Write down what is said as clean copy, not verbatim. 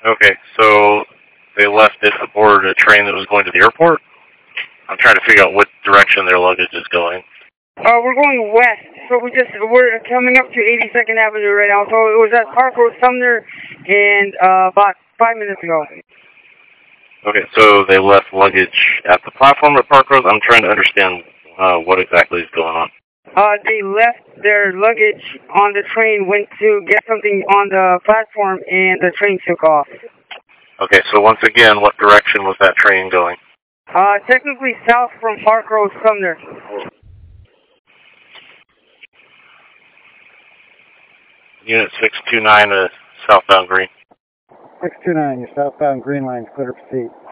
Okay, so they left it aboard a train that was going to the airport? I'm trying to figure out what direction their luggage is going. We're going west, so we're coming up to 82nd Avenue right now. So it was at Park Road Sumner, and about 5 minutes ago. Okay, so they left luggage at the platform at Park Road. I'm trying to understand what exactly is going on. They left their luggage on the train, went to get something on the platform, and the train took off. Okay, so once again, what direction was that train going? Technically south from Park Road Sumner. Unit 629 southbound Green. 629, your southbound Green Line, clear to proceed.